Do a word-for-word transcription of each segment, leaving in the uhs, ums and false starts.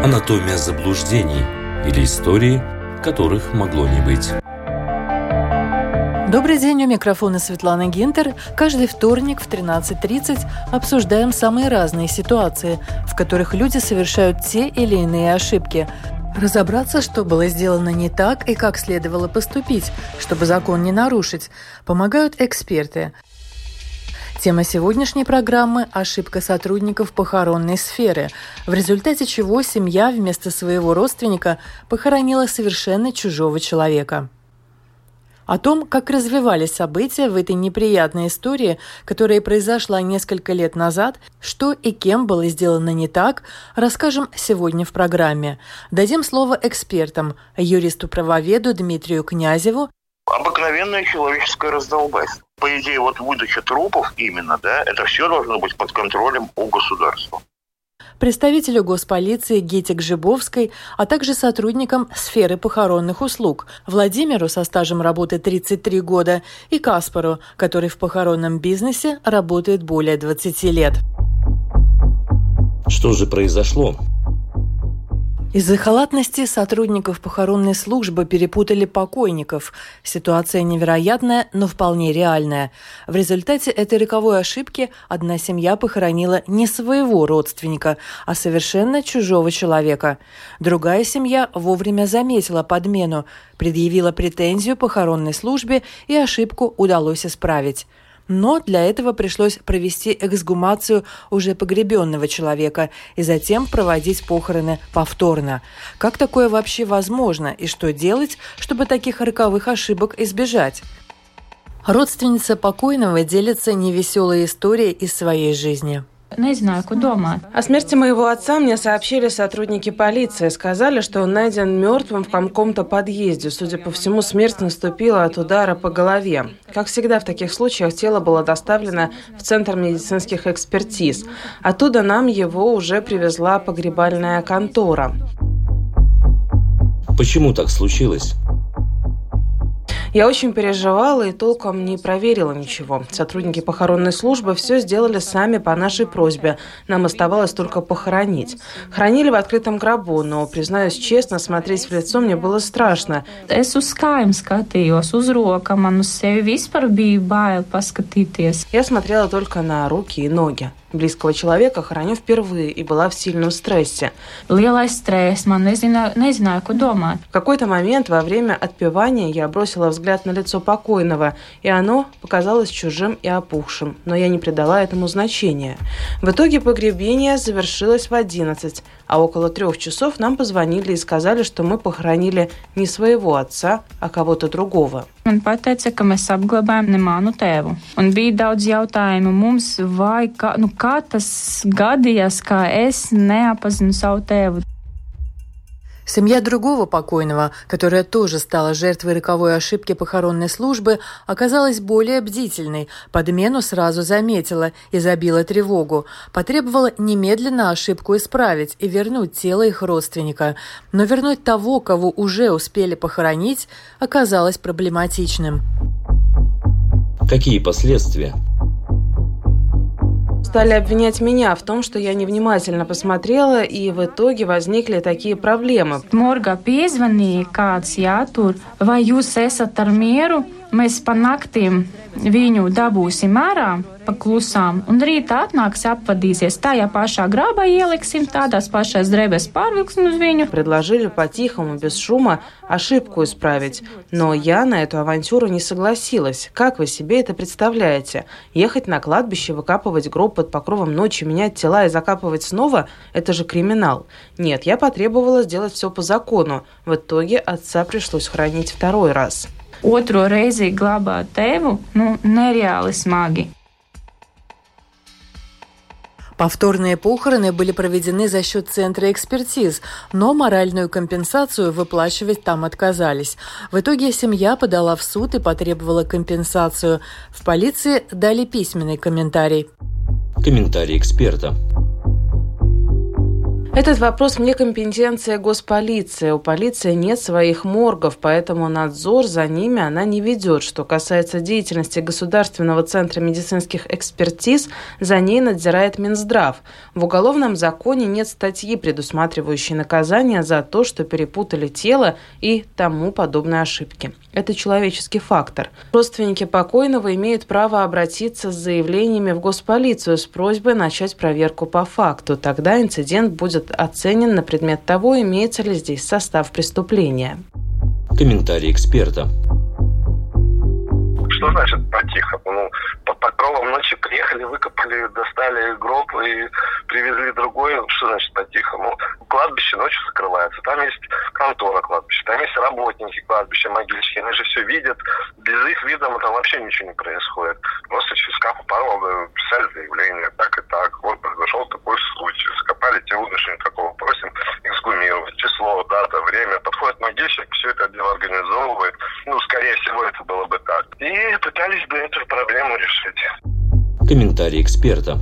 Анатомия заблуждений или истории, которых могло не быть. Добрый день, у микрофона Светлана Гинтер. Каждый вторник в тринадцать тридцать обсуждаем самые разные ситуации, в которых люди совершают те или иные ошибки. Разобраться, что было сделано не так и как следовало поступить, чтобы закон не нарушить, помогают эксперты. Тема сегодняшней программы – ошибка сотрудников похоронной сферы, в результате чего семья вместо своего родственника похоронила совершенно чужого человека. О том, как развивались события в этой неприятной истории, которая произошла несколько лет назад, что и кем было сделано не так, расскажем сегодня в программе. Дадим слово экспертам, юристу-правоведу Дмитрию Князеву. Обыкновенное человеческое раздолбайство. По идее, вот выдача трупов именно, да, это все должно быть под контролем у государства. Представителю госполиции Гите Гжибовской, а также сотрудникам сферы похоронных услуг Владимиру со стажем работы тридцать три года и Каспару, который в похоронном бизнесе работает более двадцати лет. Что же произошло? Из-за халатности сотрудников похоронной службы перепутали покойников. Ситуация невероятная, но вполне реальная. В результате этой роковой ошибки одна семья похоронила не своего родственника, а совершенно чужого человека. Другая семья вовремя заметила подмену, предъявила претензию похоронной службе, и ошибку удалось исправить. Но для этого пришлось провести эксгумацию уже погребенного человека и затем проводить похороны повторно. Как такое вообще возможно и что делать, чтобы таких роковых ошибок избежать? Родственница покойного делится невеселой историей из своей жизни. Не знаю, куда дома. О смерти моего отца мне сообщили сотрудники полиции. Сказали, что он найден мертвым в каком-то подъезде. Судя по всему, смерть наступила от удара по голове. Как всегда в таких случаях, тело было доставлено в Центр медицинских экспертиз. Оттуда нам его уже привезла погребальная контора. Почему так случилось? Я очень переживала и толком не проверила ничего. Сотрудники похоронной службы все сделали сами по нашей просьбе. Нам оставалось только похоронить. Хранили в открытом гробу, но, признаюсь честно, смотреть в лицо мне было страшно. Es uz kājām skatījos, uz rokām, man uz sevi vispār bija bail paskatīties. Я смотрела только на руки и ноги. Близкого человека хороню впервые и была в сильном стрессе. Lielais stress, man nezināju, nezināju, ko domāt. В какой-то момент во время отпевания я бросила взгляд на лицо покойного, и оно показалось чужим и опухшим, но я не придала этому значения. В итоге погребение завершилось в одиннадцать, а около трех часов нам позвонили и сказали, что мы похоронили не своего отца, а кого-то другого. Man pateica, ka mēs apglabājam ne manu tēvu. Un bija daudz jautājumu mums, vai kā, nu, kā tas gadījās, ka es neapazinu savu tēvu. Семья другого покойного, которая тоже стала жертвой роковой ошибки похоронной службы, оказалась более бдительной, подмену сразу заметила и забила тревогу. Потребовала немедленно ошибку исправить и вернуть тело их родственника. Но вернуть того, кого уже успели похоронить, оказалось проблематичным. Какие последствия? Стали обвинять меня в том, что я невнимательно посмотрела, и в итоге возникли такие проблемы. Morgā piezvanīja kāds, jā, tur, vai jūs esat ar mieru? Mēs pa naktīm viņu dabūsim ārā pa klusām, un rītā atnāks apvadīsies tajā pašā grābā, ieliksim tādās pašās drēbēs, pārvilksim uz viņu. Предложили по-тихому, без шума, ошибку исправить. Но я на эту авантюру не согласилась. Как вы себе это представляете? Ехать на кладбище, выкапывать гроб под покровом ночи, менять тела и закапывать снова – это же криминал. Нет, я потребовала сделать все по закону. В итоге отца пришлось хоронить второй раз. Otro reizi glabāt tēvu, nu, nereāli smagi. Повторные похороны были проведены за счет Центра экспертиз, но моральную компенсацию выплачивать там отказались. В итоге семья подала в суд и потребовала компенсацию. В полиции дали письменный комментарий. Комментарий эксперта. Этот вопрос вне компетенции госполиции. У полиции нет своих моргов, поэтому надзор за ними она не ведет. Что касается деятельности Государственного центра медицинских экспертиз, за ней надзирает Минздрав. В уголовном законе нет статьи, предусматривающей наказание за то, что перепутали тело и тому подобные ошибки. Это человеческий фактор. Родственники покойного имеют право обратиться с заявлениями в госполицию с просьбой начать проверку по факту. Тогда инцидент будет оценен на предмет того, имеется ли здесь состав преступления. Комментарий эксперта. Что значит по-тихому? Ну, под покровом ночи приехали, выкопали, достали гроб и привезли другой. Что значит по-тихому? Кладбище ночью закрывается. Там есть контора кладбища, там есть работники кладбища, могильщики. Они же все видят. Без их вида там вообще ничего не происходит. Просто через капу порога писали заявление. Так и так. Вот произошел такой случай. Закопали тело, никакого. Просим эксгумировать. Число, дата, время. Подходит могильщик, все это дело организовывает. Ну, скорее всего, это было бы так. И пытались бы эту проблему решить. Комментарий эксперта.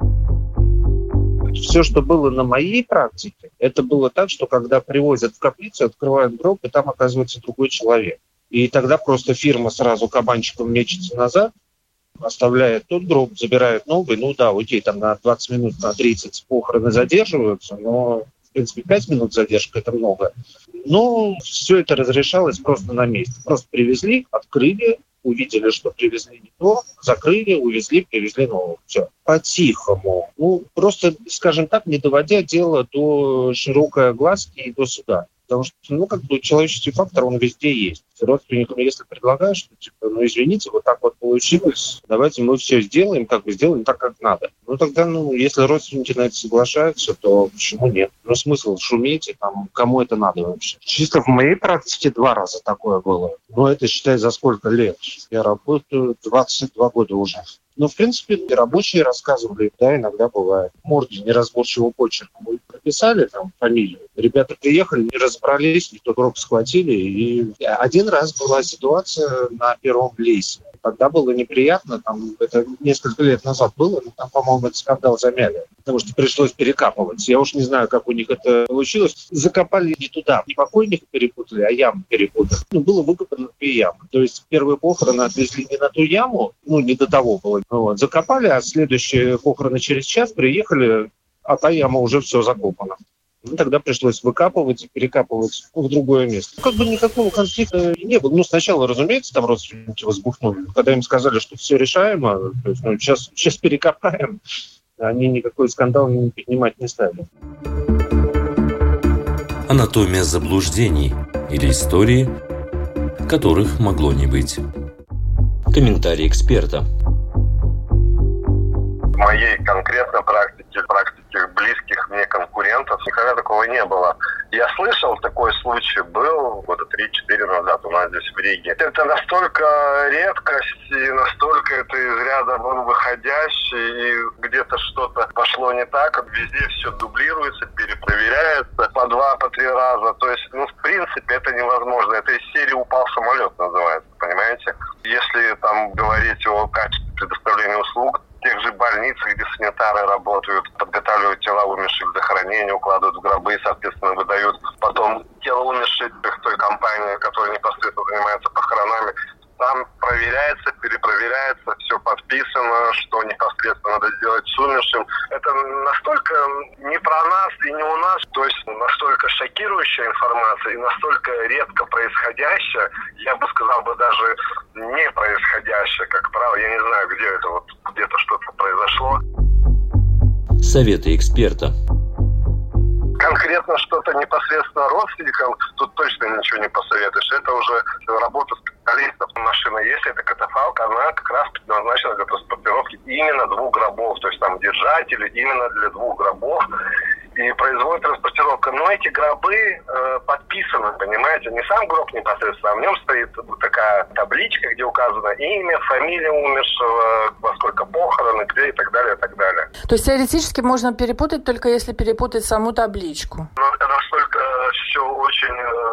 Все, что было на моей практике, это было так, что когда привозят в каплицу, открывают гроб, и там оказывается другой человек. И тогда просто фирма сразу кабанчиком мечется назад, оставляет тот гроб, забирает новый. Ну да, окей, там на двадцать минут, на тридцать похороны задерживаются, но, в принципе, пять минут задержка – это много. Но все это разрешалось просто на месте. Просто привезли, открыли, увидели, что привезли не то, закрыли, увезли, привезли нового. Все. По-тихому. Ну, просто, скажем так, не доводя дело до широкой огласки и до суда. Потому что, ну, как бы человеческий фактор, он везде есть. Родственникам, если предлагаешь, что, типа, ну, извините, вот так вот получилось, давайте мы все сделаем, как бы сделаем так, как надо. Ну, тогда, ну, если родственники на это соглашаются, то почему нет? Ну, смысл шуметь, и там, кому это надо вообще? Чисто в моей практике два раза такое было. Ну, это, считай, за сколько лет? Я работаю двадцать два года уже. Но, в принципе, и рабочие рассказывали, да, иногда бывает. Морги неразборчивого почерка мы прописали, там, фамилию. Ребята приехали, не разобрались, не тот гроб схватили. И один раз была ситуация на первом лейсе. Тогда было неприятно, там, это несколько лет назад было, но там, по-моему, этот скандал замяли, потому что пришлось перекапывать. Я уж не знаю, как у них это получилось. Закопали не туда, не покойника перепутали, а яму перепутали. Ну, было выкопано две ямы. То есть первые похороны отвезли не на ту яму, ну, не до того было. Вот. Закопали, а следующие похороны через час приехали, а та яма уже все закопана. Ну, тогда пришлось выкапывать и перекапывать в другое место. Как бы никакого конфликта не было. Ну, сначала, разумеется, там родственники возбухнули. Когда им сказали, что все решаемо, то есть, ну, сейчас, сейчас перекопаем, они никакой скандал не поднимать не стали. Анатомия заблуждений или истории, которых могло не быть. Комментарий эксперта. В моей конкретной практике, практике близких мне конкурентов, никогда такого не было. Я слышал, такой случай был года три-четыре назад у нас здесь в Риге. Это настолько редкость, и настолько это из ряда вон выходящий, и где-то что-то пошло не так, везде все дублируется, перепроверяется по два, по три раза. То есть, ну, в принципе, это невозможно. Это из серии «Упал самолет» называется, понимаете? Если там говорить о качестве предоставления услуг, в тех же больницах, где санитары работают, подготавливают тела умерших к захоронению, укладывают в гробы и, соответственно, выдают потом тело умерших той компании, которая непосредственно занимается похоронами. Там проверяется, перепроверяется, все подписано, что непосредственно надо сделать с умершим. Это настолько не про нас и не у нас, то есть настолько шокирующая информация и настолько редко происходящая, я бы сказал бы даже не происходящая, как правило. Я не знаю, где это вот где-то что-то произошло. Советы эксперта. Конкретно что-то непосредственно родственникам тут точно ничего не посоветуешь. Это уже работа специалистов. Машина, если это катафалк, она как раз предназначена для транспортировки именно двух гробов. То есть там держатели именно для двух гробов. И производит транспортировка. Но эти гробы э, подписаны, понимаете, не сам гроб непосредственно, а в нем стоит вот такая табличка, где указано имя, фамилия умершего, во сколько похороны, где и так далее, и так далее. То есть теоретически можно перепутать, только если перепутать саму табличку? Но это настолько все очень э,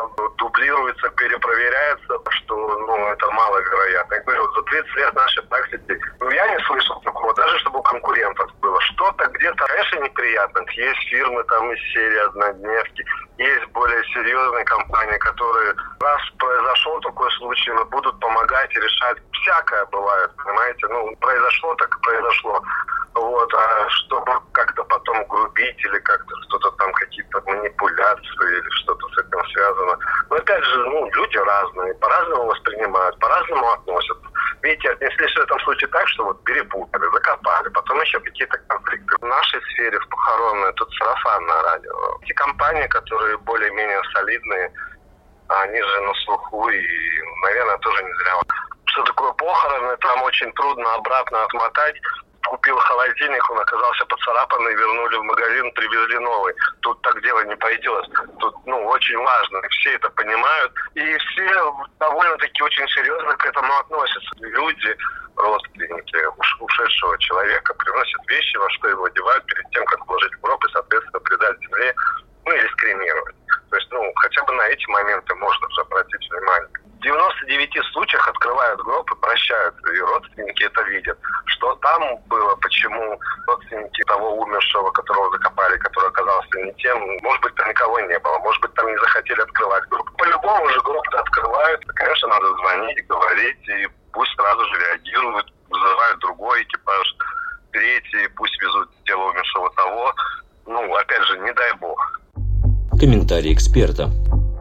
дублируется, перепроверяется, что, ну, это маловероятно. Я говорю, за тридцать лет нашей практики, ну, я не слышал такого, даже чтобы у конкурентов было. Что-то где-то, конечно, неприятно. Есть фирмы там из серии однодневки, есть более серьезные компании, которые, раз произошел такой случай, будут помогать и решать. Всякое бывает, понимаете? Ну, произошло, так и произошло. Вот, а чтобы как-то потом грубить или как-то что-то там, какие-то манипуляции или что-то с этим связано. Но опять же, ну, люди разные, по-разному воспринимают, по-разному относятся. Видите, отнеслись в этом случае так, что вот перепутали, закопали, потом еще какие-то конфликты. В нашей сфере, в похоронной, тут сарафанное радио. Эти компании, которые более-менее солидные, они же на слуху и, наверное, тоже не зря. Что такое похороны, там очень трудно обратно отмотать. Купил холодильник, он оказался поцарапанный, вернули в магазин, привезли новый. Тут так дело не пойдет. Тут, ну, очень важно, и все это понимают. И все довольно-таки очень серьезно к этому относятся. Люди, родственники ушедшего человека приносят вещи, во что его одевают перед тем, как вложить в гроб и, соответственно, предать земле, ну, или скремировать. То есть, ну, хотя бы на эти моменты можно уже обратить внимание. В девяноста девяти случаях открывают гроб и прощаются, и родственники это видят. Что там было, почему родственники того умершего, которого закопали, который оказался не тем, может быть, там никого не было, может быть, там не захотели открывать гроб. По-любому же гроб-то открывают. Конечно, надо звонить, говорить, и пусть сразу же реагируют, вызывают другой экипаж, третий, пусть везут тело умершего того. Ну, опять же, не дай бог. Комментарий эксперта.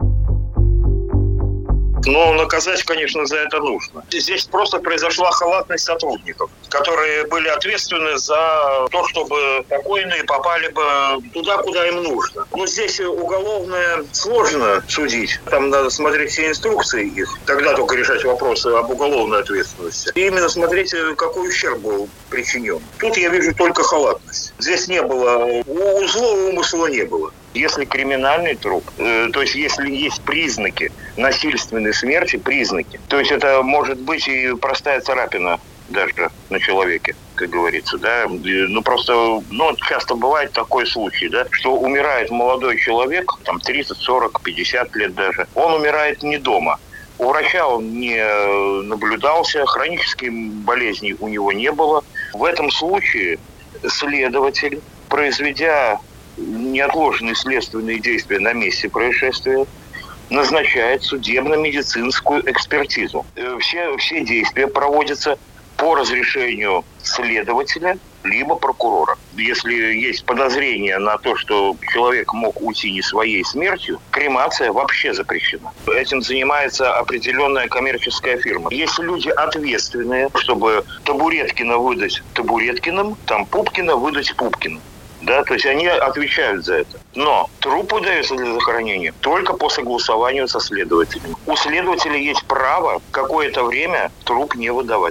Но наказать, конечно, за это нужно. Здесь просто произошла халатность сотрудников, которые были ответственны за то, чтобы покойные попали бы туда, куда им нужно. Но здесь уголовное сложно судить. Там надо смотреть все инструкции их, тогда только решать вопросы об уголовной ответственности. И именно смотреть, какой ущерб был причинен. Тут я вижу только халатность. Здесь не было, у злого умысла не было. Если криминальный труп, э, то есть если есть признаки насильственной смерти, признаки, то есть это может быть и простая царапина даже на человеке, как говорится, да, ну просто, ну часто бывает такой случай, да, что умирает молодой человек, там тридцать, сорок, пятьдесят лет даже, он умирает не дома. У врача он не наблюдался, хронических болезней у него не было. В этом случае следователь, произведя неотложные следственные действия на месте происшествия, назначает судебно-медицинскую экспертизу. Все, все действия проводятся по разрешению следователя либо прокурора. Если есть подозрение на то, что человек мог уйти не своей смертью, кремация вообще запрещена. Этим занимается определенная коммерческая фирма. Есть люди ответственные, чтобы Табуреткина выдать Табуреткиным, там Пупкина выдать Пупкиным. Да, то есть они отвечают за это. Но труп выдается для захоронения только по согласованию со следователем. У следователя есть право какое-то время труп не выдавать.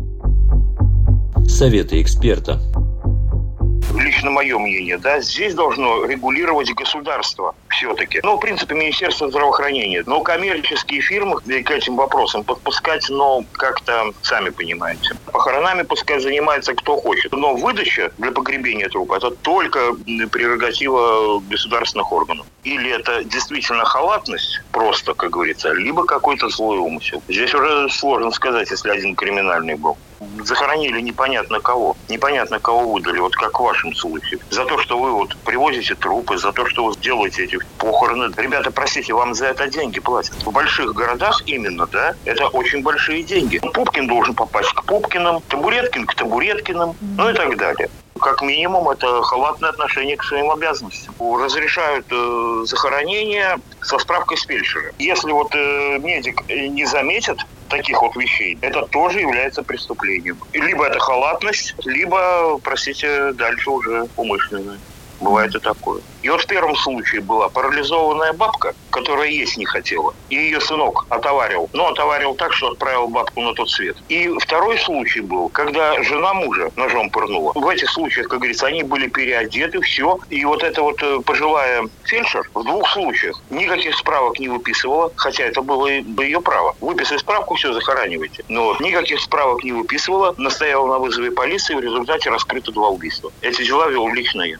Советы эксперта. Лично мое мнение, да, здесь должно регулировать государство все-таки. Ну, в принципе, Министерство здравоохранения. Но коммерческие фирмы к этим вопросам подпускать, ну, как-то, сами понимаете. Похоронами пускай занимается кто хочет. Но выдача для погребения трупа – это только прерогатива государственных органов. Или это действительно халатность, просто, как говорится, либо какой-то злой умысел. Здесь уже сложно сказать, если один криминальный был. Захоронили непонятно кого. Непонятно кого выдали, вот как в вашем случае. За то, что вы вот привозите трупы, за то, что вы делаете эти похороны. Ребята, простите, вам за это деньги платят. В больших городах именно, да, это очень большие деньги. Пупкин должен попасть к Пупкиным, Табуреткин к Табуреткиным, ну и так далее. Как минимум, это халатное отношение к своим обязанностям. Разрешают э, захоронение со справкой с фельдшера. Если вот э, медик не заметит таких вот вещей, это тоже является преступлением. Либо это халатность, либо, простите, дальше уже умышленное. Бывает и такое. И вот в первом случае была парализованная бабка, которая есть не хотела. И ее сынок отоварил. Но отоварил так, что отправил бабку на тот свет. И второй случай был, когда жена мужа ножом пырнула. В этих случаях, как говорится, они были переодеты, все. И вот эта вот пожилая фельдшер в двух случаях никаких справок не выписывала, хотя это было ее право. Выписали справку, все, захоранивайте. Но вот никаких справок не выписывала, настояла на вызове полиции, в результате раскрыто два убийства. Эти дела вел лично я. Они тоже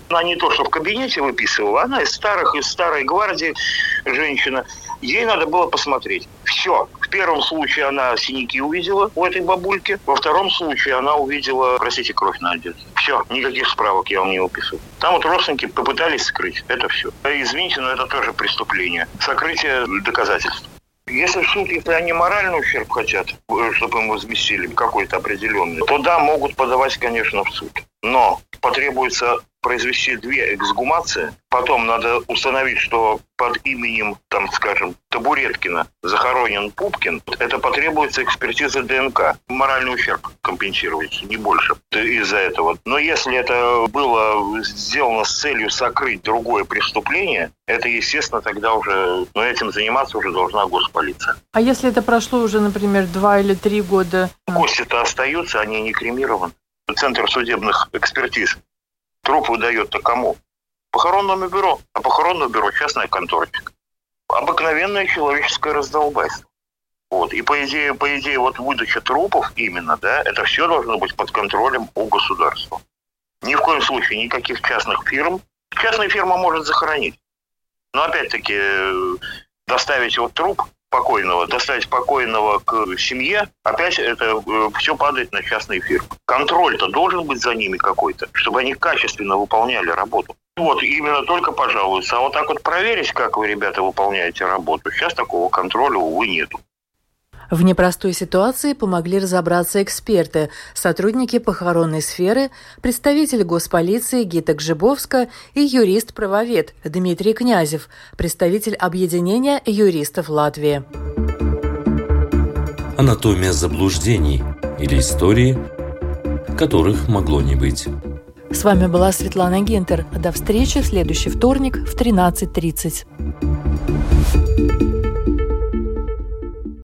то, что в кабинете выписывала, она из старых, из старой гвардии женщина. Ей надо было посмотреть. Все. В первом случае она синяки увидела у этой бабульки. Во втором случае она увидела, простите, кровь на одежде. Все. Никаких справок я вам не выписывал. Там вот родственники попытались скрыть. Это все. Извините, но это тоже преступление. Сокрытие доказательств. Если суд, если они моральный ущерб хотят, чтобы им возместили какой-то определенный, то да, могут подавать, конечно, в суд. Но потребуется произвести две эксгумации. Потом надо установить, что под именем, там, скажем, Табуреткина захоронен Пупкин. Это потребуется экспертиза ДНК. Моральный ущерб компенсировать, не больше из-за этого. Но если это было сделано с целью сокрыть другое преступление, это, естественно, тогда уже, но этим заниматься уже должна госполиция. А если это прошло уже, например, два или три года? Кости-то остаются, они не кремированы. Центр судебных экспертиз труп выдает-то кому? Похоронному бюро. А похоронное бюро – частная конторочка. Обыкновенное человеческое раздолбайство. Вот. И по идее, по идее, вот выдача трупов именно, да, это все должно быть под контролем у государства. Ни в коем случае никаких частных фирм. Частная фирма может захоронить. Но опять-таки доставить вот труп покойного, доставить покойного к семье, опять это э, все падает на частные фирмы. Контроль-то должен быть за ними какой-то, чтобы они качественно выполняли работу. Вот, именно только пожалуйста. А вот так вот проверить, как вы, ребята, выполняете работу, сейчас такого контроля, увы, нету. В непростой ситуации помогли разобраться эксперты, сотрудники похоронной сферы, представитель госполиции Гита Гжибовска и юрист-правовед Дмитрий Князев, представитель объединения юристов Латвии. Анатомия заблуждений или истории, которых могло не быть. С вами была Светлана Гинтер. До встречи в следующий вторник в тринадцать тридцать.